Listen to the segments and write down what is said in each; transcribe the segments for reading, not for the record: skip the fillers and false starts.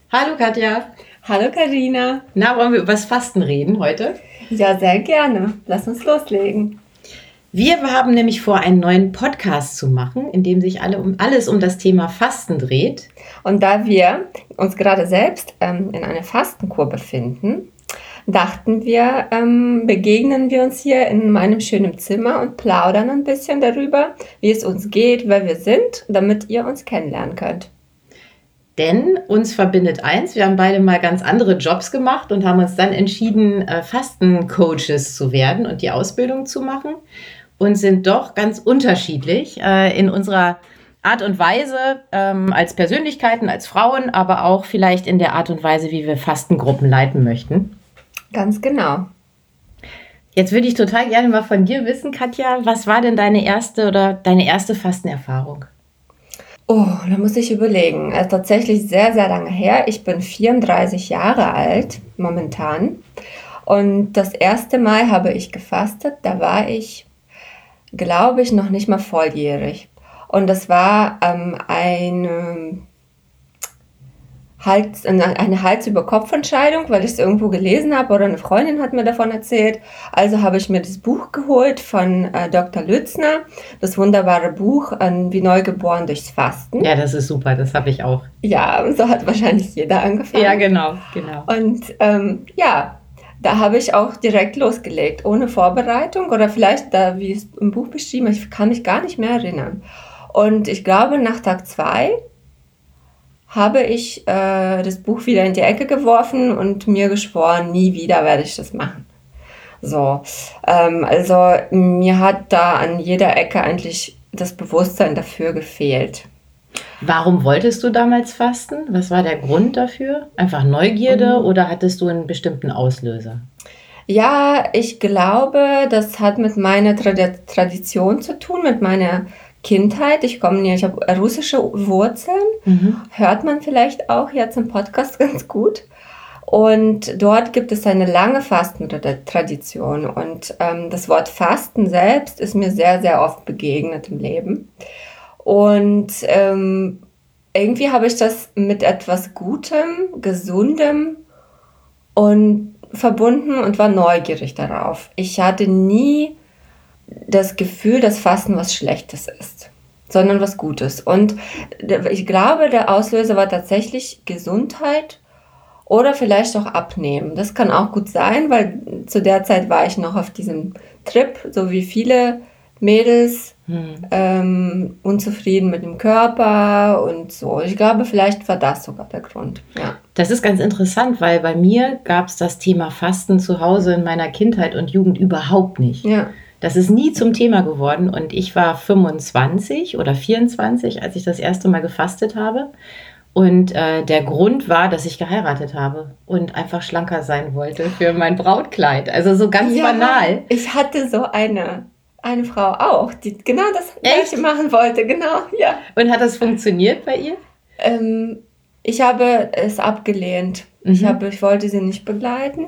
Hallo Katja. Hallo Karina. Na, wollen wir über das Fasten reden heute? Ja, sehr gerne. Lass uns loslegen. Wir haben nämlich vor, einen neuen Podcast zu machen, in dem sich alles um das Thema Fasten dreht. Und da wir uns gerade selbst in einer Fastenkur befinden, dachten wir, begegnen wir uns hier in meinem schönen Zimmer und plaudern ein bisschen darüber, wie es uns geht, wer wir sind, damit ihr uns kennenlernen könnt. Denn uns verbindet eins, wir haben beide mal ganz andere Jobs gemacht und haben uns dann entschieden, Fastencoaches zu werden und die Ausbildung zu machen und sind doch ganz unterschiedlich in unserer Art und Weise als Persönlichkeiten, als Frauen, aber auch vielleicht in der Art und Weise, wie wir Fastengruppen leiten möchten. Ganz genau. Jetzt würde ich total gerne mal von dir wissen, Katja, was war denn deine erste Fastenerfahrung? Oh, da muss ich überlegen. Also tatsächlich sehr, sehr lange her. Ich bin 34 Jahre alt momentan. Und das erste Mal habe ich gefastet. Da war ich, glaube ich, noch nicht mal volljährig. Und das war eine Hals-über-Kopf-Entscheidung, weil ich es irgendwo gelesen habe oder eine Freundin hat mir davon erzählt. Also habe ich mir das Buch geholt von Dr. Lützner, das wunderbare Buch Wie Neugeboren durchs Fasten. Ja, das ist super, das habe ich auch. Ja, und so hat wahrscheinlich jeder angefangen. Ja, genau. Und da habe ich auch direkt losgelegt, ohne Vorbereitung oder vielleicht, wie es im Buch beschrieben ist, ich kann mich gar nicht mehr erinnern. Und ich glaube, nach Tag 2 habe ich das Buch wieder in die Ecke geworfen und mir geschworen, nie wieder werde ich das machen. So, also mir hat da an jeder Ecke eigentlich das Bewusstsein dafür gefehlt. Warum wolltest du damals fasten? Was war der Grund dafür? Einfach Neugierde oder hattest du einen bestimmten Auslöser? Ja, ich glaube, das hat mit meiner Tradition zu tun, mit meiner Kindheit. Ich habe russische Wurzeln, hört man vielleicht auch jetzt im Podcast ganz gut. Und dort gibt es eine lange Fastentradition. Und das Wort Fasten selbst ist mir sehr, sehr oft begegnet im Leben. Und irgendwie habe ich das mit etwas Gutem, Gesundem und verbunden und war neugierig darauf. Ich hatte nie das Gefühl, dass Fasten was Schlechtes ist, sondern was Gutes. Und ich glaube, der Auslöser war tatsächlich Gesundheit oder vielleicht auch Abnehmen. Das kann auch gut sein, weil zu der Zeit war ich noch auf diesem Trip, so wie viele Mädels, unzufrieden mit dem Körper und so. Ich glaube, vielleicht war das sogar der Grund. Ja. Das ist ganz interessant, weil bei mir gab es das Thema Fasten zu Hause in meiner Kindheit und Jugend überhaupt nicht. Ja. Das ist nie zum Thema geworden und ich war 25 oder 24, als ich das erste Mal gefastet habe. Und der Grund war, dass ich geheiratet habe und einfach schlanker sein wollte für mein Brautkleid. Also so ganz banal. Ich hatte so eine Frau auch, die genau das Gleiche machen wollte. Genau, ja. Und hat das funktioniert bei ihr? Ich habe es abgelehnt. Ich wollte sie nicht begleiten.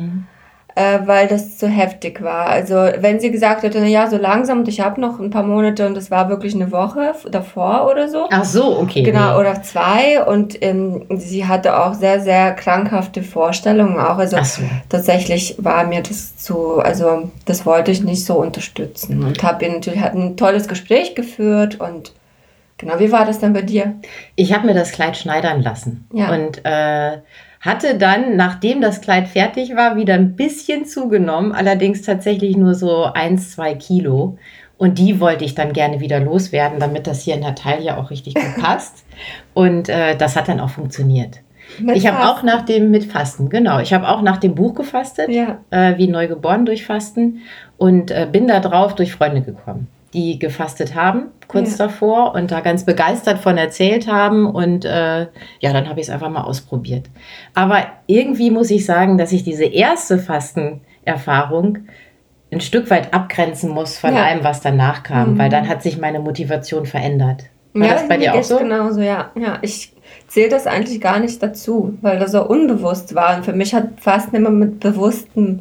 Weil das zu heftig war. Also wenn sie gesagt hätte, naja, so langsam und ich habe noch ein paar Monate und das war wirklich eine Woche davor oder so. Ach so, okay. Genau, oder 2 und sie hatte auch sehr, sehr krankhafte Vorstellungen auch. Also tatsächlich war mir das also das wollte ich nicht so unterstützen und hat ein tolles Gespräch geführt und genau, wie war das denn bei dir? Ich habe mir das Kleid schneidern lassen und hatte dann, nachdem das Kleid fertig war, wieder ein bisschen zugenommen, allerdings tatsächlich nur so 1-2 Kilo. Und die wollte ich dann gerne wieder loswerden, damit das hier in der Taille auch richtig gut passt. Und das hat dann auch funktioniert. Ich habe auch mit Fasten, genau. Ich habe auch nach dem Buch gefastet, wie Neugeboren durch Fasten und bin da drauf durch Freunde gekommen, die gefastet haben, kurz davor und da ganz begeistert von erzählt haben und dann habe ich es einfach mal ausprobiert. Aber irgendwie muss ich sagen, dass ich diese erste Fastenerfahrung ein Stück weit abgrenzen muss von allem, was danach kam, weil dann hat sich meine Motivation verändert. War das bei dir auch so? Genauso, ja. Ich zähle das eigentlich gar nicht dazu, weil das so unbewusst war und für mich hat Fasten immer mit bewussten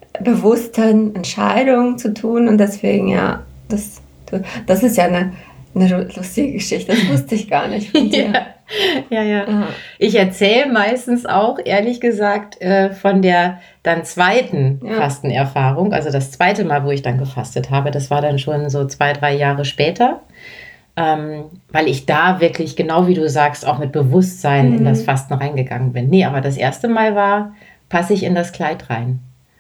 Entscheidungen zu tun und deswegen, das ist ja Eine lustige Geschichte, das wusste ich gar nicht von dir. Ja. Ich erzähle meistens auch, ehrlich gesagt, von der dann zweiten Fastenerfahrung. Also das zweite Mal, wo ich dann gefastet habe. Das war dann schon so 2-3 Jahre später. Weil ich da wirklich, genau wie du sagst, auch mit Bewusstsein in das Fasten reingegangen bin. Nee, aber das erste Mal passe ich in das Kleid rein.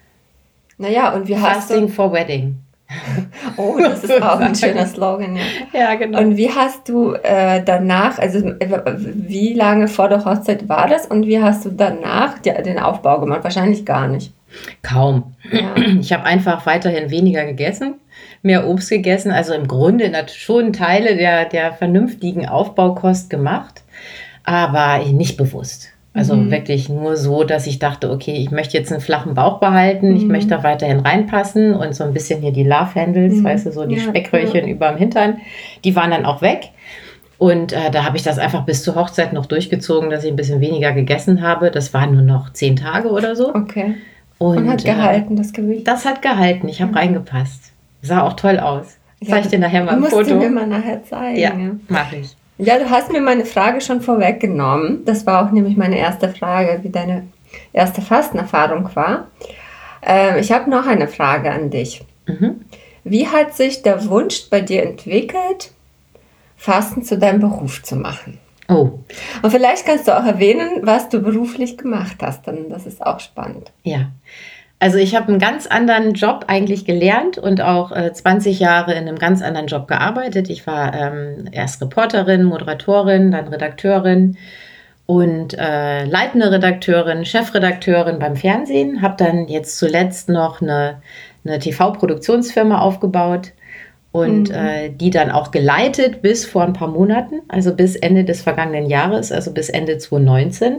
Naja, und wie hast Fasting for Wedding. Oh, das ist auch ein schöner Slogan, ja. Ja, genau. Und wie hast du danach, also wie lange vor der Hochzeit war das und wie hast du danach den Aufbau gemacht? Wahrscheinlich gar nicht. Kaum. Ja. Ich habe einfach weiterhin weniger gegessen, mehr Obst gegessen, also im Grunde schon Teile der vernünftigen Aufbaukost gemacht, aber nicht bewusst. Also wirklich nur so, dass ich dachte, okay, ich möchte jetzt einen flachen Bauch behalten, ich möchte da weiterhin reinpassen und so ein bisschen hier die Love Handles, weißt du, so die Speckröllchen überm Hintern, die waren dann auch weg. Und da habe ich das einfach bis zur Hochzeit noch durchgezogen, dass ich ein bisschen weniger gegessen habe. Das waren nur noch 10 Tage oder so. Okay. Und hat gehalten, das Gewicht? Das hat gehalten, ich habe reingepasst. Sah auch toll aus. Zeig dir nachher mal ein Foto. Musst du mir mal nachher zeigen. Ja, mache ich. Ja, du hast mir meine Frage schon vorweggenommen. Das war auch nämlich meine erste Frage, wie deine erste Fastenerfahrung war. Ich habe noch eine Frage an dich. Wie hat sich der Wunsch bei dir entwickelt, Fasten zu deinem Beruf zu machen? Oh. Und vielleicht kannst du auch erwähnen, was du beruflich gemacht hast, denn das ist auch spannend. Ja. Also ich habe einen ganz anderen Job eigentlich gelernt und auch 20 Jahre in einem ganz anderen Job gearbeitet. Ich war erst Reporterin, Moderatorin, dann Redakteurin und leitende Redakteurin, Chefredakteurin beim Fernsehen. Habe dann jetzt zuletzt noch eine TV-Produktionsfirma aufgebaut und die dann auch geleitet bis vor ein paar Monaten, also bis Ende des vergangenen Jahres, also bis Ende 2019.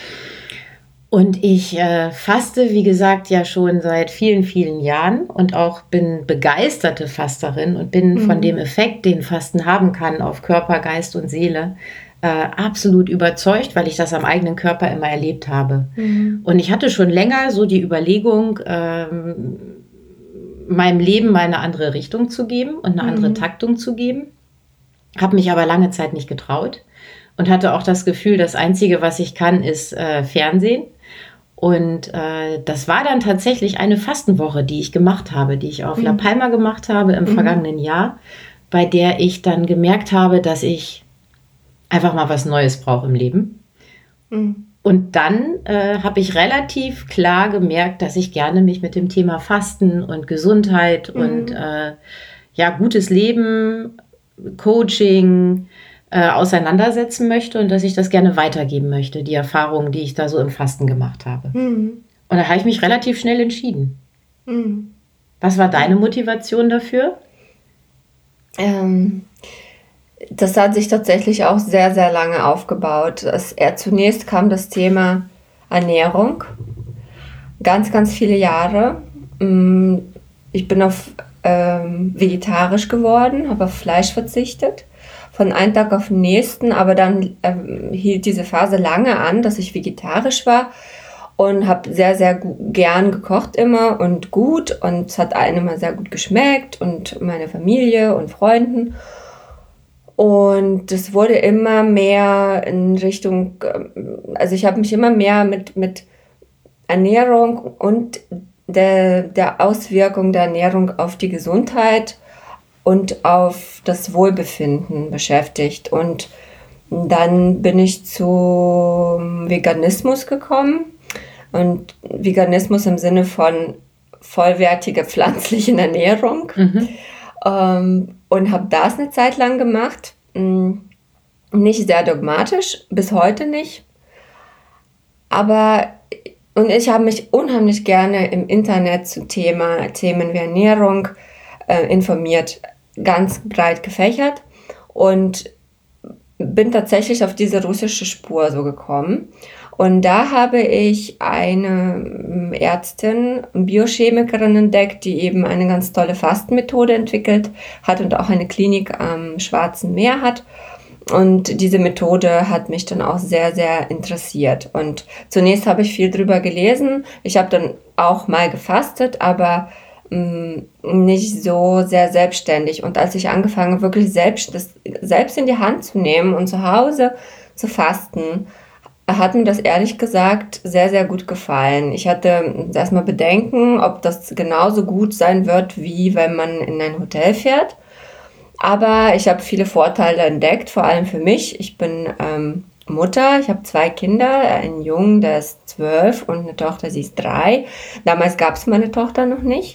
Und ich faste, wie gesagt, ja schon seit vielen, vielen Jahren und auch bin begeisterte Fasterin und bin von dem Effekt, den Fasten haben kann auf Körper, Geist und Seele, absolut überzeugt, weil ich das am eigenen Körper immer erlebt habe. Und ich hatte schon länger so die Überlegung, meinem Leben mal eine andere Richtung zu geben und eine andere Taktung zu geben. Habe mich aber lange Zeit nicht getraut und hatte auch das Gefühl, das Einzige, was ich kann, ist Fernsehen. Und das war dann tatsächlich eine Fastenwoche, die ich gemacht habe, die ich auf La Palma gemacht habe im vergangenen Jahr, bei der ich dann gemerkt habe, dass ich einfach mal was Neues brauche im Leben. Und dann habe ich relativ klar gemerkt, dass ich gerne mich mit dem Thema Fasten und Gesundheit und gutes Leben, Coaching auseinandersetzen möchte und dass ich das gerne weitergeben möchte, die Erfahrungen, die ich da so im Fasten gemacht habe. Und da habe ich mich relativ schnell entschieden. Was war deine Motivation dafür? Das hat sich tatsächlich auch sehr, sehr lange aufgebaut. Zunächst kam das Thema Ernährung. Ganz, ganz viele Jahre. Ich bin auf vegetarisch geworden, habe auf Fleisch verzichtet. Von einem Tag auf den nächsten, aber dann hielt diese Phase lange an, dass ich vegetarisch war und habe sehr, sehr gern gekocht immer und gut und es hat einem immer sehr gut geschmeckt und meine Familie und Freunden und es wurde immer mehr in Richtung, also ich habe mich immer mehr mit Ernährung und der Auswirkung der Ernährung auf die Gesundheit und auf das Wohlbefinden beschäftigt. Und dann bin ich zum Veganismus gekommen. Und Veganismus im Sinne von vollwertiger pflanzlichen Ernährung. Und habe das eine Zeit lang gemacht. Nicht sehr dogmatisch, bis heute nicht. Und ich habe mich unheimlich gerne im Internet zu Themen wie Ernährung informiert, ganz breit gefächert und bin tatsächlich auf diese russische Spur so gekommen. Und da habe ich eine Ärztin, Biochemikerin entdeckt, die eben eine ganz tolle Fastenmethode entwickelt hat und auch eine Klinik am Schwarzen Meer hat. Und diese Methode hat mich dann auch sehr, sehr interessiert. Und zunächst habe ich viel drüber gelesen. Ich habe dann auch mal gefastet, aber nicht so sehr selbstständig. Und als ich angefangen habe, wirklich selbst in die Hand zu nehmen und zu Hause zu fasten, hat mir das ehrlich gesagt sehr, sehr gut gefallen. Ich hatte erstmal Bedenken, ob das genauso gut sein wird, wie wenn man in ein Hotel fährt. Aber ich habe viele Vorteile entdeckt, vor allem für mich. Ich bin Mutter, ich habe 2 Kinder, einen Jungen, der ist 12 und eine Tochter, sie ist 3. Damals gab es meine Tochter noch nicht.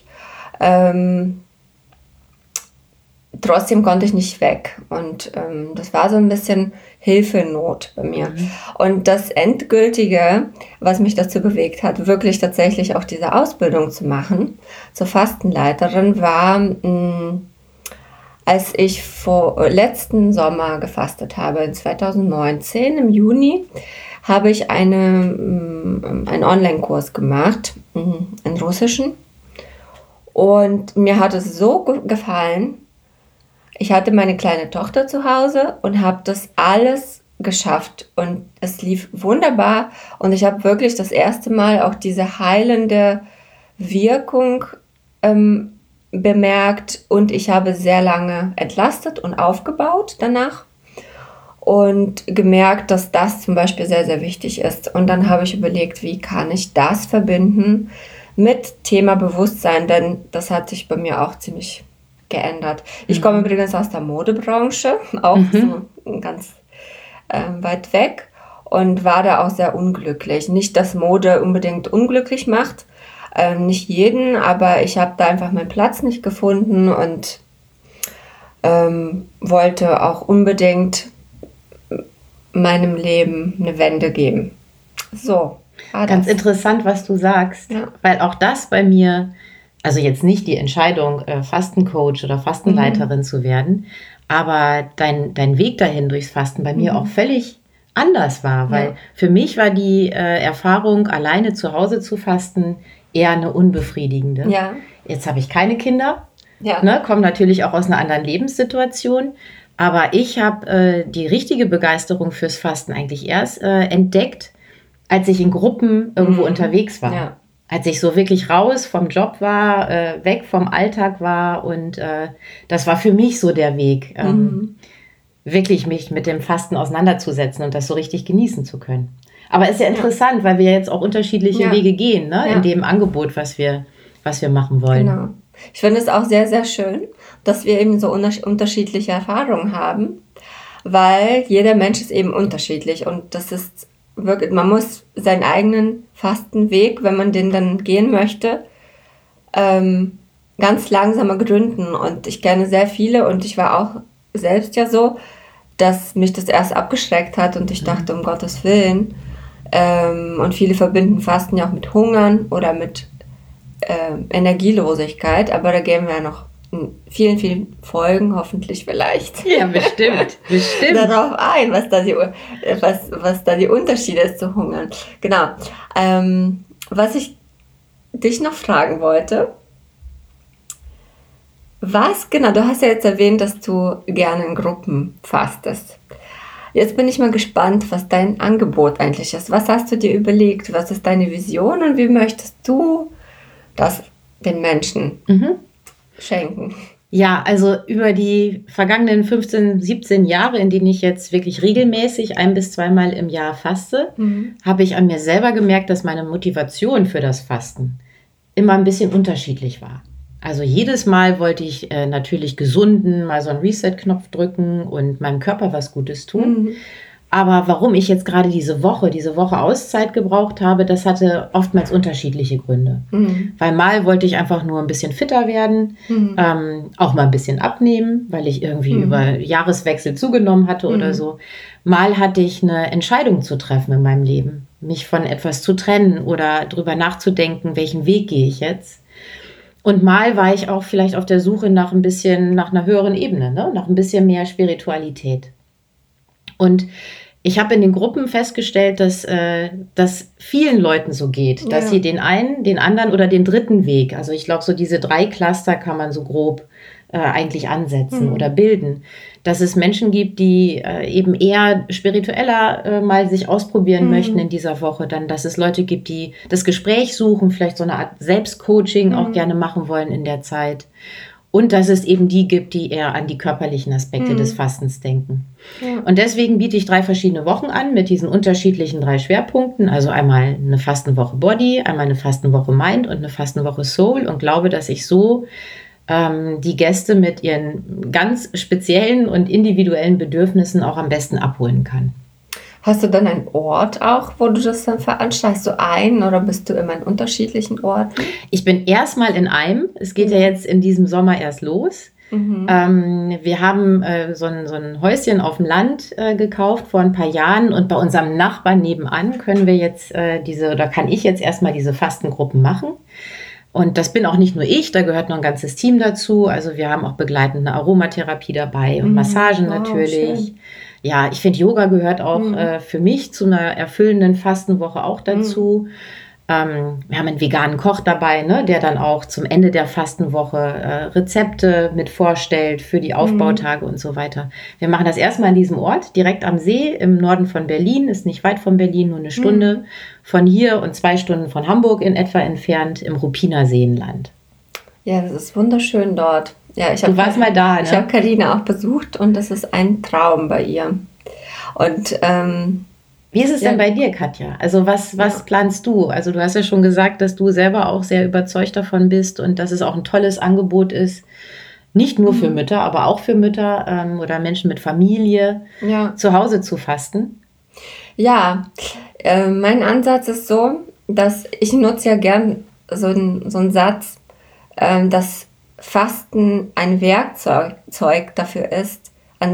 Trotzdem konnte ich nicht weg und das war so ein bisschen Hilfenot bei mir. Und das Endgültige, was mich dazu bewegt hat, wirklich tatsächlich auch diese Ausbildung zu machen, zur Fastenleiterin, war, als ich letzten Sommer gefastet habe, in 2019, im Juni, habe ich einen Online-Kurs gemacht, einen russischen. Und mir hat es so gefallen. Ich hatte meine kleine Tochter zu Hause und habe das alles geschafft. Und es lief wunderbar. Und ich habe wirklich das erste Mal auch diese heilende Wirkung bemerkt. Und ich habe sehr lange entlastet und aufgebaut danach. Und gemerkt, dass das zum Beispiel sehr, sehr wichtig ist. Und dann habe ich überlegt, wie kann ich das verbinden mit Thema Bewusstsein, denn das hat sich bei mir auch ziemlich geändert. Ich komme übrigens aus der Modebranche, auch so ganz weit weg und war da auch sehr unglücklich. Nicht, dass Mode unbedingt unglücklich macht, nicht jeden, aber ich habe da einfach meinen Platz nicht gefunden und wollte auch unbedingt meinem Leben eine Wende geben. So. Ganz interessant, was du sagst, weil auch das bei mir, also jetzt nicht die Entscheidung, Fastencoach oder Fastenleiterin zu werden, aber dein Weg dahin durchs Fasten bei mir auch völlig anders war, weil für mich war die Erfahrung, alleine zu Hause zu fasten, eher eine unbefriedigende. Ja. Jetzt habe ich keine Kinder, komme natürlich auch aus einer anderen Lebenssituation, aber ich habe die richtige Begeisterung fürs Fasten eigentlich erst entdeckt, als ich in Gruppen irgendwo unterwegs war. Ja. Als ich so wirklich raus vom Job war, weg vom Alltag war und das war für mich so der Weg, wirklich mich mit dem Fasten auseinanderzusetzen und das so richtig genießen zu können. Aber es ist ja interessant, weil wir jetzt auch unterschiedliche Wege gehen, ne? In dem Angebot, was wir machen wollen. Genau. Ich finde es auch sehr, sehr schön, dass wir eben so unterschiedliche Erfahrungen haben, weil jeder Mensch ist eben unterschiedlich und das ist wirklich, man muss seinen eigenen Fastenweg, wenn man den dann gehen möchte, ganz langsam gründen. Und ich kenne sehr viele und ich war auch selbst ja so, dass mich das erst abgeschreckt hat und ich dachte, um Gottes Willen. Und viele verbinden Fasten ja auch mit Hungern oder mit Energielosigkeit, aber da gehen wir ja noch in vielen, vielen Folgen, hoffentlich vielleicht. Ja, bestimmt. Darauf ein, was da die Unterschiede ist zu Hungern. Genau. Was ich dich noch fragen wollte, du hast ja jetzt erwähnt, dass du gerne in Gruppen fastest. Jetzt bin ich mal gespannt, was dein Angebot eigentlich ist. Was hast du dir überlegt? Was ist deine Vision und wie möchtest du das den Menschen schenken? Ja, also über die vergangenen 15, 17 Jahre, in denen ich jetzt wirklich regelmäßig 1- bis 2-mal im Jahr faste, habe ich an mir selber gemerkt, dass meine Motivation für das Fasten immer ein bisschen unterschiedlich war. Also jedes Mal wollte ich natürlich gesunden, mal so einen Reset-Knopf drücken und meinem Körper was Gutes tun. Aber warum ich jetzt gerade diese Woche Auszeit gebraucht habe, das hatte oftmals unterschiedliche Gründe. Weil mal wollte ich einfach nur ein bisschen fitter werden, auch mal ein bisschen abnehmen, weil ich irgendwie über Jahreswechsel zugenommen hatte oder so. Mal hatte ich eine Entscheidung zu treffen in meinem Leben, mich von etwas zu trennen oder drüber nachzudenken, welchen Weg gehe ich jetzt. Und mal war ich auch vielleicht auf der Suche nach einer höheren Ebene, ne? Nach ein bisschen mehr Spiritualität. Und ich habe in den Gruppen festgestellt, dass das vielen Leuten so geht, dass sie den einen, den anderen oder den dritten Weg, also ich glaube, so diese 3 Cluster kann man so grob eigentlich ansetzen oder bilden, dass es Menschen gibt, die eben eher spiritueller mal sich ausprobieren möchten in dieser Woche. Dann, dass es Leute gibt, die das Gespräch suchen, vielleicht so eine Art Selbstcoaching auch gerne machen wollen in der Zeit. Und dass es eben die gibt, die eher an die körperlichen Aspekte des Fastens denken. Ja. Und deswegen biete ich 3 verschiedene Wochen an mit diesen unterschiedlichen 3 Schwerpunkten. Also einmal eine Fastenwoche Body, einmal eine Fastenwoche Mind und eine Fastenwoche Soul. Und glaube, dass ich so die Gäste mit ihren ganz speziellen und individuellen Bedürfnissen auch am besten abholen kann. Hast du dann einen Ort auch, wo du das dann veranstaltest? Du einen oder bist du immer in unterschiedlichen Orten? Ich bin erstmal in einem. Es geht ja jetzt in diesem Sommer erst los. Wir haben so ein Häuschen auf dem Land gekauft vor ein paar Jahren und bei unserem Nachbarn nebenan können wir jetzt kann ich jetzt erstmal diese Fastengruppen machen. Und das bin auch nicht nur ich, da gehört noch ein ganzes Team dazu. Also wir haben auch begleitende Aromatherapie dabei und Massagen natürlich. Schön. Ja, ich finde, Yoga gehört auch für mich zu einer erfüllenden Fastenwoche auch dazu. Wir haben einen veganen Koch dabei, ne, der dann auch zum Ende der Fastenwoche Rezepte mit vorstellt für die Aufbautage und so weiter. Wir machen das erstmal an diesem Ort, direkt am See im Norden von Berlin, ist nicht weit von Berlin, nur eine Stunde von hier und 2 Stunden von Hamburg in etwa entfernt im Ruppiner Seenland. Ja, das ist wunderschön dort. Ja, du warst mal da, ne? Ich habe Carina auch besucht und das ist ein Traum bei ihr. Und wie ist es denn bei dir, Katja? Also was planst du? Also du hast ja schon gesagt, dass du selber auch sehr überzeugt davon bist und dass es auch ein tolles Angebot ist, nicht nur für Mütter, aber auch für Mütter oder Menschen mit Familie zu Hause zu fasten. Ja, mein Ansatz ist so, dass ich nutze ja gern so einen Satz, dass Fasten ein Werkzeug dafür ist,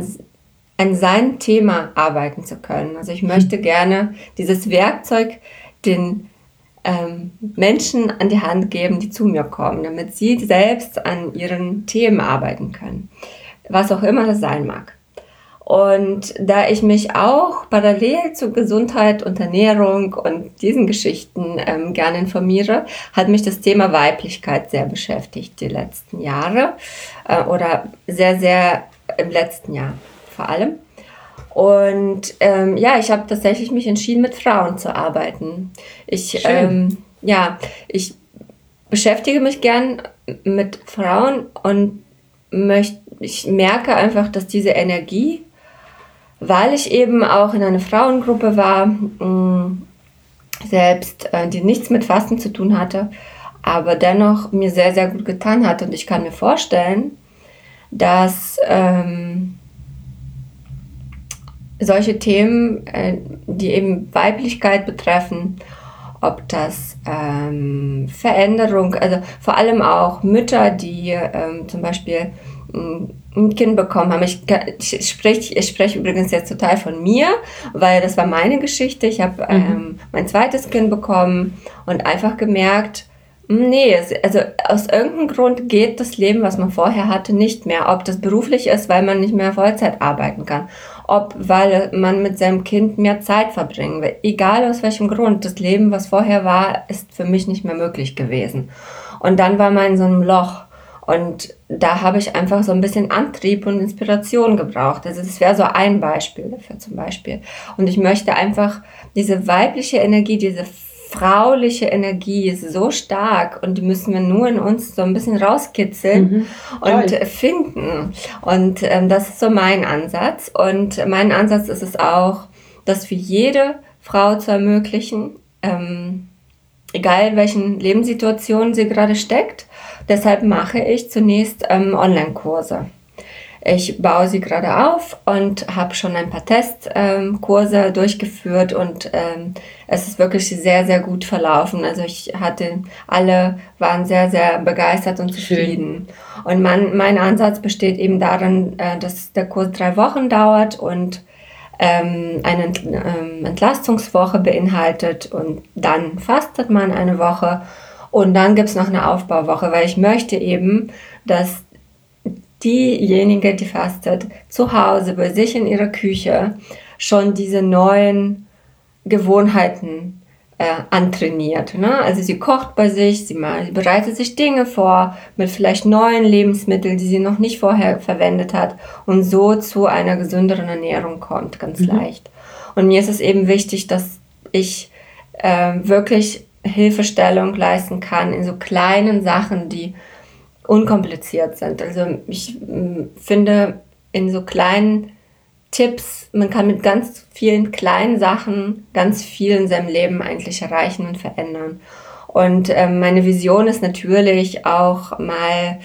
an seinem Thema arbeiten zu können. Also ich möchte gerne dieses Werkzeug den Menschen an die Hand geben, die zu mir kommen, damit sie selbst an ihren Themen arbeiten können, was auch immer das sein mag. Und da ich mich auch parallel zu Gesundheit und Ernährung und diesen Geschichten gerne informiere, hat mich das Thema Weiblichkeit sehr beschäftigt die letzten Jahre oder sehr, sehr im letzten Jahr vor allem. Und ich habe tatsächlich mich entschieden, mit Frauen zu arbeiten. Ich beschäftige mich gern mit Frauen und ich merke einfach, dass diese Energie, weil ich eben auch in einer Frauengruppe war, selbst die nichts mit Fasten zu tun hatte, aber dennoch mir sehr, sehr gut getan hat. Und ich kann mir vorstellen, dass solche Themen, die eben Weiblichkeit betreffen, ob das Veränderung, also vor allem auch Mütter, die zum Beispiel ein Kind bekommen haben. Ich spreche übrigens jetzt total von mir, weil das war meine Geschichte. Ich habe mein zweites Kind bekommen und einfach gemerkt, also aus irgendeinem Grund geht das Leben, was man vorher hatte, nicht mehr. Ob das beruflich ist, weil man nicht mehr Vollzeit arbeiten kann. Ob weil man mit seinem Kind mehr Zeit verbringen will. Egal aus welchem Grund. Das Leben, was vorher war, ist für mich nicht mehr möglich gewesen. Und dann war man in so einem Loch. Und da habe ich einfach so ein bisschen Antrieb und Inspiration gebraucht. Also das wäre so ein Beispiel dafür zum Beispiel. Und ich möchte einfach diese weibliche Energie, diese frauliche Energie ist so stark und die müssen wir nur in uns so ein bisschen rauskitzeln und finden. Und das ist so mein Ansatz. Und mein Ansatz ist es auch, das für jede Frau zu ermöglichen, egal in welchen Lebenssituationen sie gerade steckt. Deshalb mache ich zunächst Online-Kurse. Ich baue sie gerade auf und habe schon ein paar Testkurse durchgeführt und es ist wirklich sehr, sehr gut verlaufen. Also alle waren sehr, sehr begeistert und zufrieden. Und mein Ansatz besteht eben darin, dass der Kurs 3 Wochen dauert und eine Entlastungswoche beinhaltet und dann fastet man eine Woche und dann gibt es noch eine Aufbauwoche, weil ich möchte eben, dass diejenige, die fastet, zu Hause bei sich in ihrer Küche schon diese neuen Gewohnheiten antrainiert. Ne? Also sie kocht bei sich, sie bereitet sich Dinge vor mit vielleicht neuen Lebensmitteln, die sie noch nicht vorher verwendet hat und so zu einer gesünderen Ernährung kommt, ganz leicht. Und mir ist es eben wichtig, dass ich wirklich Hilfestellung leisten kann in so kleinen Sachen, die unkompliziert sind. Also ich finde, in so kleinen Tipps, man kann mit ganz vielen kleinen Sachen ganz viel in seinem Leben eigentlich erreichen und verändern. Und meine Vision ist natürlich auch mal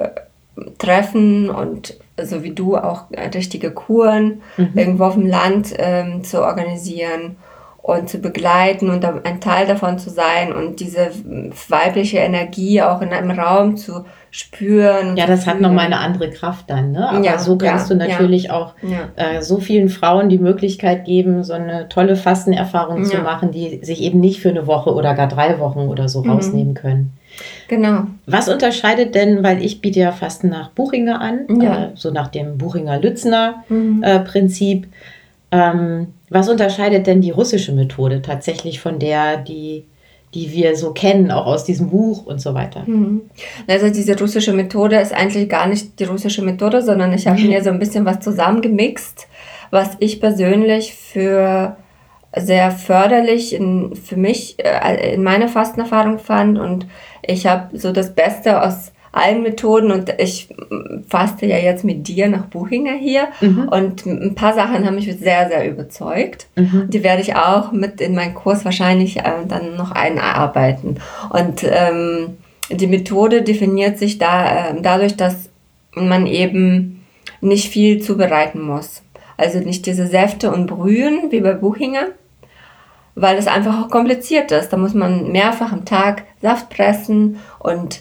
Treffen und so wie du auch richtige Kuren irgendwo auf dem Land zu organisieren und zu begleiten und ein Teil davon zu sein und diese weibliche Energie auch in einem Raum zu spüren. Ja, das hat nochmal eine andere Kraft dann, ne? Aber so kannst du natürlich auch so vielen Frauen die Möglichkeit geben, so eine tolle Fastenerfahrung zu machen, die sich eben nicht für eine Woche oder gar 3 Wochen oder so rausnehmen können. Genau. Was unterscheidet denn, weil ich biete ja Fasten nach Buchinger an, so nach dem Buchinger-Lützner-Prinzip, was unterscheidet denn die russische Methode tatsächlich von der, die wir so kennen, auch aus diesem Buch und so weiter? Also diese russische Methode ist eigentlich gar nicht die russische Methode, sondern ich habe mir so ein bisschen was zusammengemixt, was ich persönlich für sehr förderlich für mich in meiner Fastenerfahrung fand. Und ich habe so das Beste aus allen Methoden und ich faste ja jetzt mit dir nach Buchinger hier und ein paar Sachen haben mich sehr, sehr überzeugt. Die werde ich auch mit in meinen Kurs wahrscheinlich dann noch einarbeiten. Und die Methode definiert sich dadurch, dass man eben nicht viel zubereiten muss. Also nicht diese Säfte und Brühen wie bei Buchinger, weil es einfach auch kompliziert ist. Da muss man mehrfach am Tag Saft pressen und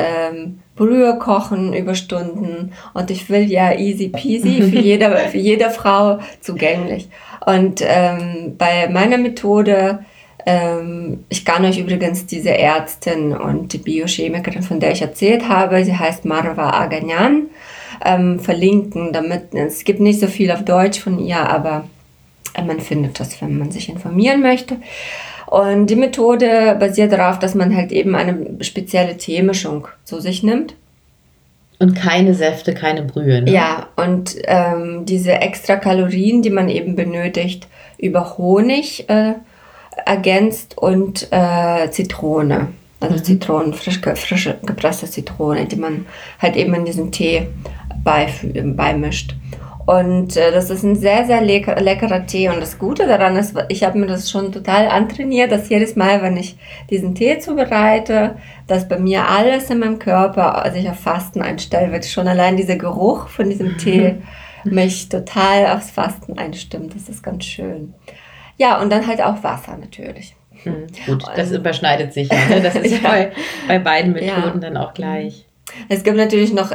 Brühe kochen über Stunden und ich will ja easy peasy für jede Frau zugänglich. Und bei meiner Methode, ich kann euch übrigens diese Ärztin und die Biochemikerin, von der ich erzählt habe, sie heißt Marwa Aganyan, verlinken, damit es gibt nicht so viel auf Deutsch von ihr, aber man findet das, wenn man sich informieren möchte. Und die Methode basiert darauf, dass man halt eben eine spezielle Teemischung zu sich nimmt. Und keine Säfte, keine Brühe, ne? Ja, und diese extra Kalorien, die man eben benötigt, über Honig ergänzt und Zitrone. Also Zitronen, frisch gepresste Zitrone, die man halt eben in diesen Tee beimischt. Und das ist ein sehr, sehr leckerer Tee. Und das Gute daran ist, ich habe mir das schon total antrainiert, dass jedes Mal, wenn ich diesen Tee zubereite, dass bei mir alles in meinem Körper sich auf Fasten einstellt, weil schon allein dieser Geruch von diesem Tee mich total aufs Fasten einstimmt. Das ist ganz schön. Ja, und dann halt auch Wasser natürlich. Gut, das überschneidet sich ja. Ne? Das ist bei beiden Methoden dann auch gleich. Es gibt natürlich noch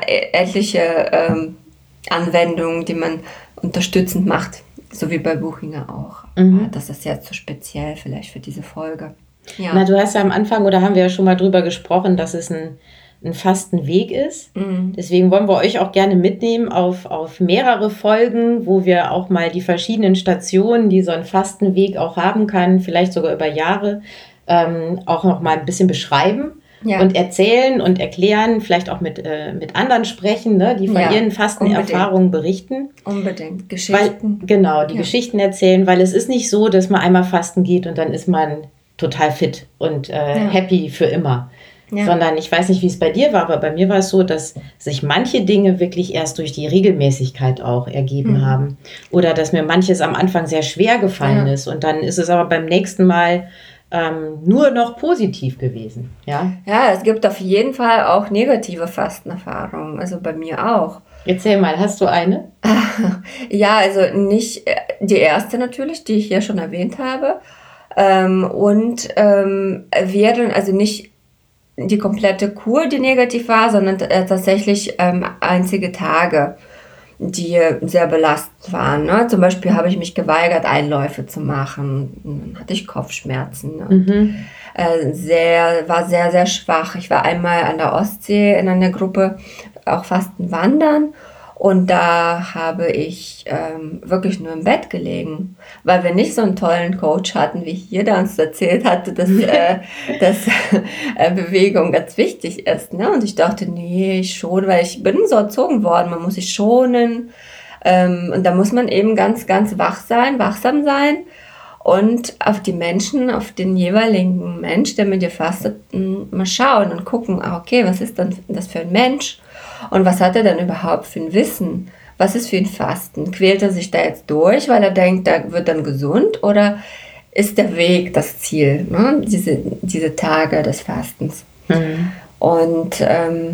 etliche Anwendungen, die man unterstützend macht, so wie bei Buchinger auch. Das ist jetzt zu speziell vielleicht für diese Folge. Ja. Na, du hast ja am Anfang, oder haben wir ja schon mal drüber gesprochen, dass es ein Fastenweg ist. Deswegen wollen wir euch auch gerne mitnehmen auf mehrere Folgen, wo wir auch mal die verschiedenen Stationen, die so ein Fastenweg auch haben kann, vielleicht sogar über Jahre, auch noch mal ein bisschen beschreiben. Ja. Und erzählen und erklären, vielleicht auch mit anderen sprechen, ne, die von ihren Fastenerfahrungen berichten. Unbedingt. Geschichten. Die Geschichten erzählen, weil es ist nicht so, dass man einmal fasten geht und dann ist man total fit und happy für immer. Ja. Sondern ich weiß nicht, wie es bei dir war, aber bei mir war es so, dass sich manche Dinge wirklich erst durch die Regelmäßigkeit auch ergeben haben. Oder dass mir manches am Anfang sehr schwer gefallen ist und dann ist es aber beim nächsten Mal nur noch positiv gewesen. Ja, es gibt auf jeden Fall auch negative Fastenerfahrungen, also bei mir auch. Erzähl mal, hast du eine? Ja, also nicht die erste natürlich, die ich ja schon erwähnt habe. Wären also nicht die komplette Kur, die negativ war, sondern tatsächlich einzige Tage, die sehr belastend waren. Ne? Zum Beispiel habe ich mich geweigert, Einläufe zu machen. Dann hatte ich Kopfschmerzen. Und, war sehr, sehr schwach. Ich war einmal an der Ostsee in einer Gruppe, auch Fasten wandern. Und da habe ich wirklich nur im Bett gelegen, weil wir nicht so einen tollen Coach hatten, wie hier, der uns erzählt hatte, dass Bewegung ganz wichtig ist. Ne? Und ich dachte, nee, schon, weil ich bin so erzogen worden, man muss sich schonen. Und da muss man eben ganz, ganz wachsam sein und auf die Menschen, auf den jeweiligen Mensch, der mit dir fastet, mal schauen und gucken, okay, was ist denn das für ein Mensch? Und was hat er denn überhaupt für ein Wissen? Was ist für ein Fasten? Quält er sich da jetzt durch, weil er denkt, da wird dann gesund? Oder ist der Weg das Ziel, ne? Diese Tage des Fastens? Mhm. Und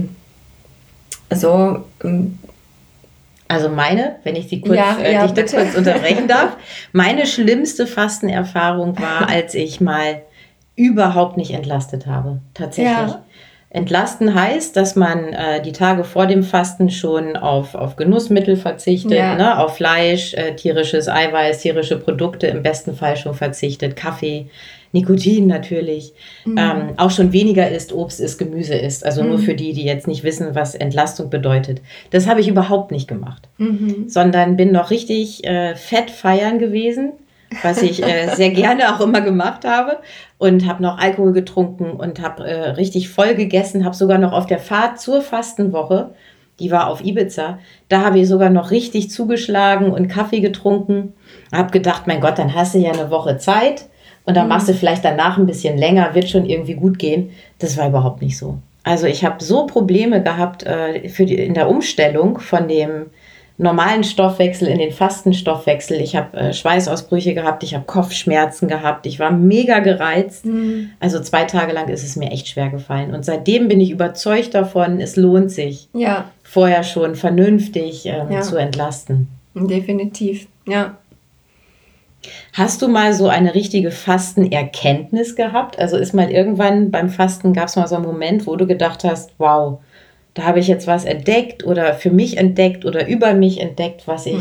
also wenn ich Sie kurz, dich da kurz unterbrechen darf, meine schlimmste Fastenerfahrung war, als ich mal überhaupt nicht entlastet habe. Tatsächlich. Ja. Entlasten heißt, dass man die Tage vor dem Fasten schon auf Genussmittel verzichtet, ne, auf Fleisch, tierisches Eiweiß, tierische Produkte im besten Fall schon verzichtet, Kaffee, Nikotin natürlich, auch schon weniger isst, Obst isst, Gemüse isst. Also nur für die jetzt nicht wissen, was Entlastung bedeutet. Das habe ich überhaupt nicht gemacht, sondern bin noch richtig fett feiern gewesen, was ich sehr gerne auch immer gemacht habe, und habe noch Alkohol getrunken und habe richtig voll gegessen, habe sogar noch auf der Fahrt zur Fastenwoche, die war auf Ibiza, da habe ich sogar noch richtig zugeschlagen und Kaffee getrunken, habe gedacht, mein Gott, dann hast du ja eine Woche Zeit und dann machst du vielleicht danach ein bisschen länger, wird schon irgendwie gut gehen. Das war überhaupt nicht so. Also ich habe so Probleme gehabt in der Umstellung von dem normalen Stoffwechsel in den Fastenstoffwechsel. Ich habe Schweißausbrüche gehabt, ich habe Kopfschmerzen gehabt, ich war mega gereizt. Also 2 Tage lang ist es mir echt schwer gefallen. Und seitdem bin ich überzeugt davon, es lohnt sich, vorher schon vernünftig zu entlasten. Definitiv, ja. Hast du mal so eine richtige Fastenerkenntnis gehabt? Also ist mal irgendwann beim Fasten, gab es mal so einen Moment, wo du gedacht hast, wow, da habe ich jetzt was entdeckt oder für mich entdeckt oder über mich entdeckt, was ich...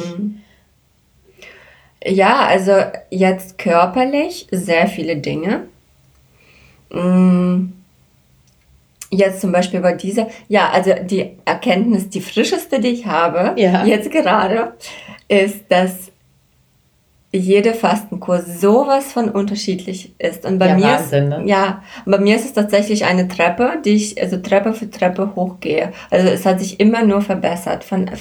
Ja, also jetzt körperlich sehr viele Dinge. Jetzt zum Beispiel bei dieser... Ja, also die Erkenntnis, die frischeste, die ich habe, jetzt gerade, ist, dass jede Fastenkur sowas von unterschiedlich ist. Und bei mir Wahnsinn, ne? Bei mir ist es tatsächlich eine Treppe, die ich Treppe für Treppe hochgehe. Also es hat sich immer nur verbessert.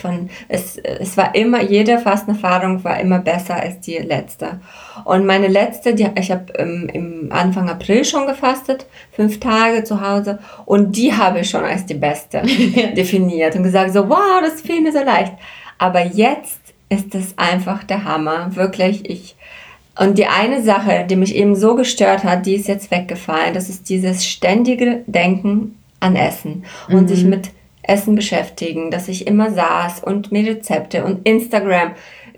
Es war immer, jede Fastenerfahrung war immer besser als die letzte. Und meine letzte, ich habe im Anfang April schon gefastet, 5 Tage zu Hause, und die habe ich schon als die beste definiert und gesagt, so wow, das fiel mir so leicht. Aber jetzt ist es einfach der Hammer, wirklich. Und die eine Sache, die mich eben so gestört hat, die ist jetzt weggefallen. Das ist dieses ständige Denken an Essen und sich mit Essen beschäftigen, dass ich immer saß und mir Rezepte und Instagram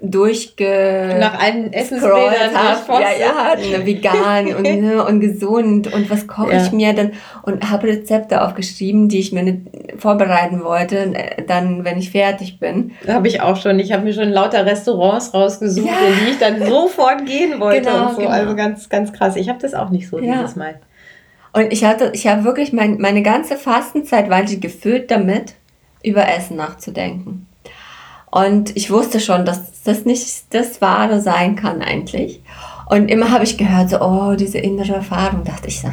nach allen Essensbildern habe, vegan und gesund und was koche ich mir dann, und habe Rezepte aufgeschrieben, die ich mir nicht vorbereiten wollte, dann, wenn ich fertig bin. Habe ich auch schon. Ich habe mir schon lauter Restaurants rausgesucht, in die ich dann sofort gehen wollte und so. Genau. Also ganz, ganz krass. Ich habe das auch nicht so dieses Mal. Und ich habe wirklich meine ganze Fastenzeit war ich gefüllt damit, über Essen nachzudenken. Und ich wusste schon, dass das nicht das Wahre sein kann eigentlich. Und immer habe ich gehört, so, oh, diese innere Erfahrung, dachte ich so,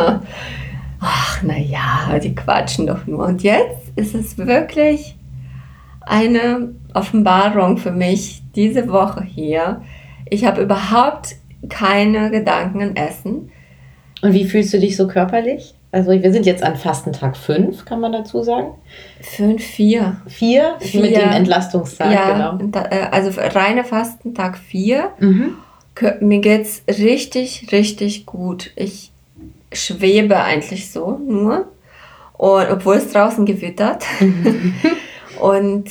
ach, naja, die quatschen doch nur. Und jetzt ist es wirklich eine Offenbarung für mich, diese Woche hier. Ich habe überhaupt keine Gedanken an Essen. Und wie fühlst du dich so körperlich? Also wir sind jetzt an Fastentag 5, kann man dazu sagen? 4. 4 mit dem Entlastungstag, genau. Also reiner Fastentag 4. Mir geht's richtig, richtig gut. Ich schwebe eigentlich so nur, und obwohl es draußen gewittert. Und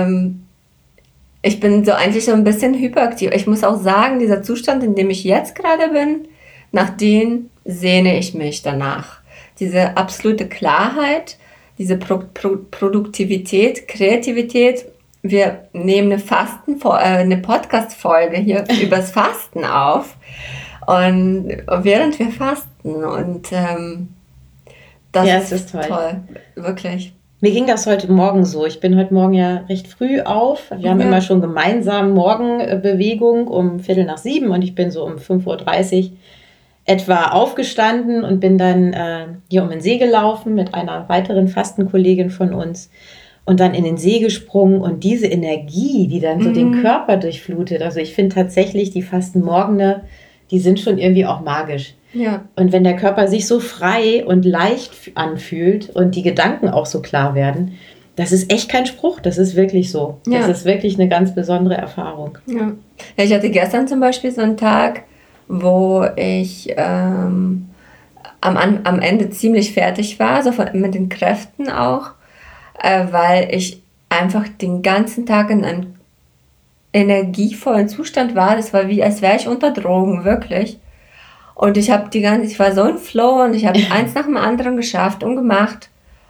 ich bin so eigentlich so ein bisschen hyperaktiv. Ich muss auch sagen, dieser Zustand, in dem ich jetzt gerade bin, nach dem sehne ich mich danach. Diese absolute Klarheit, diese Produktivität, Kreativität. Wir nehmen eine Podcast-Folge hier übers Fasten auf, und während wir fasten, und das ist toll, wirklich. Mir ging das heute Morgen so. Ich bin heute Morgen ja recht früh auf. Wir haben immer schon gemeinsam Morgenbewegung um 6:45 und ich bin so um 5:30 Uhr etwa aufgestanden und bin dann hier um den See gelaufen mit einer weiteren Fastenkollegin von uns und dann in den See gesprungen und diese Energie, die dann so den Körper durchflutet. Also ich finde tatsächlich, die Fastenmorgene, die sind schon irgendwie auch magisch. Ja. Und wenn der Körper sich so frei und leicht anfühlt und die Gedanken auch so klar werden, das ist echt kein Spruch, das ist wirklich so. Ja. Das ist wirklich eine ganz besondere Erfahrung. Ja. Ich hatte gestern zum Beispiel so einen Tag, wo ich am Ende ziemlich fertig war, so mit den Kräften auch, weil ich einfach den ganzen Tag in einem energievollen Zustand war. Das war wie, als wäre ich unter Drogen, wirklich. Und ich war so im Flow und ich habe eins nach dem anderen geschafft und gemacht.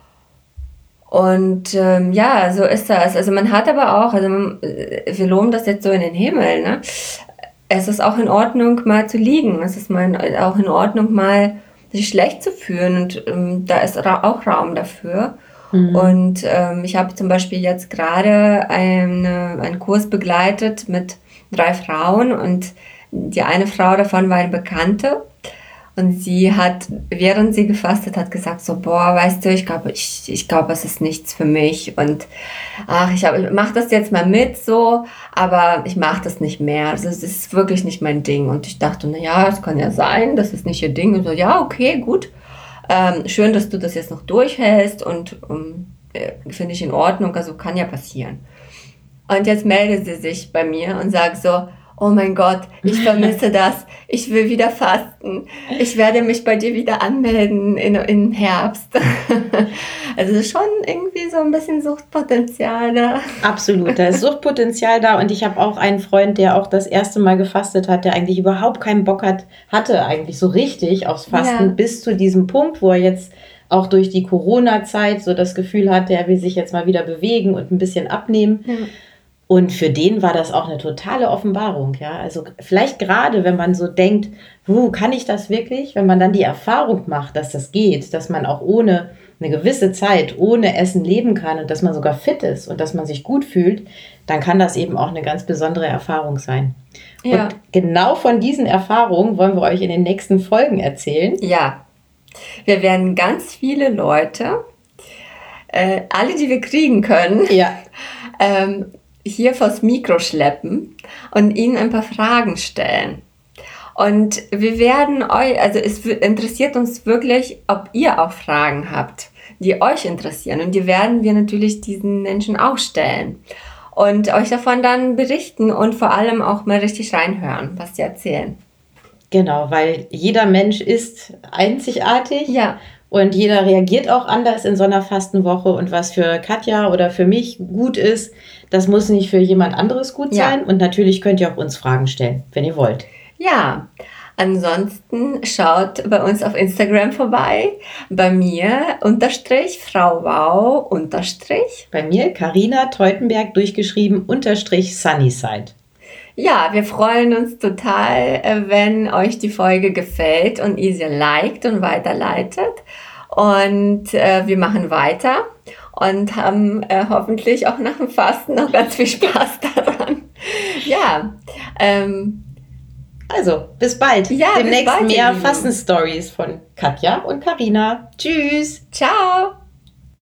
Und ja, so ist das. Also man hat aber auch, wir loben das jetzt so in den Himmel, ne? Es ist auch in Ordnung, mal zu liegen. Es ist auch in Ordnung, mal sich schlecht zu fühlen. Und da ist auch Raum dafür. Und ich habe zum Beispiel jetzt gerade einen Kurs begleitet mit 3 Frauen und die eine Frau davon war eine Bekannte und sie hat, während sie gefastet hat, gesagt so, boah, weißt du, ich glaube, es ist nichts für mich und ich mache das jetzt mal mit so, aber ich mache das nicht mehr, also es ist wirklich nicht mein Ding und ich dachte, naja, es kann ja sein, das ist nicht ihr Ding und so, ja, okay, gut, schön, dass du das jetzt noch durchhältst und finde ich in Ordnung, also kann ja passieren. Und jetzt meldet sie sich bei mir und sagt so, oh mein Gott, ich vermisse das, ich will wieder fasten, ich werde mich bei dir wieder anmelden im Herbst. Also es ist schon irgendwie so ein bisschen Suchtpotenzial da. Absolut, da ist Suchtpotenzial da und ich habe auch einen Freund, der auch das erste Mal gefastet hat, der eigentlich überhaupt keinen Bock hatte eigentlich so richtig aufs Fasten bis zu diesem Punkt, wo er jetzt auch durch die Corona-Zeit so das Gefühl hatte, er will sich jetzt mal wieder bewegen und ein bisschen abnehmen. Ja. Und für den war das auch eine totale Offenbarung, ja. Also vielleicht gerade, wenn man so denkt, kann ich das wirklich? Wenn man dann die Erfahrung macht, dass das geht, dass man auch ohne eine gewisse Zeit ohne Essen leben kann und dass man sogar fit ist und dass man sich gut fühlt, dann kann das eben auch eine ganz besondere Erfahrung sein. Ja. Und genau von diesen Erfahrungen wollen wir euch in den nächsten Folgen erzählen. Ja, wir werden ganz viele Leute, alle, die wir kriegen können, hier vors Mikro schleppen und ihnen ein paar Fragen stellen. Und wir werden euch, also es interessiert uns wirklich, ob ihr auch Fragen habt, die euch interessieren. Und die werden wir natürlich diesen Menschen auch stellen. Und euch davon dann berichten und vor allem auch mal richtig reinhören, was sie erzählen. Genau, weil jeder Mensch ist einzigartig. Ja. Und jeder reagiert auch anders in so einer Fastenwoche. Und was für Katja oder für mich gut ist, das muss nicht für jemand anderes gut sein. Und natürlich könnt ihr auch uns Fragen stellen, wenn ihr wollt. Ja, ansonsten schaut bei uns auf Instagram vorbei. Bei mir _Frau Wow _ Bei mir Carina Teutenberg _Sunnyside. Ja, wir freuen uns total, wenn euch die Folge gefällt und ihr sie liked und weiterleitet. Und wir machen weiter und haben hoffentlich auch nach dem Fasten noch ganz viel Spaß daran. Ja, also bis bald. Ja, demnächst mehr Fasten-Stories von Katja und Carina. Tschüss. Ciao.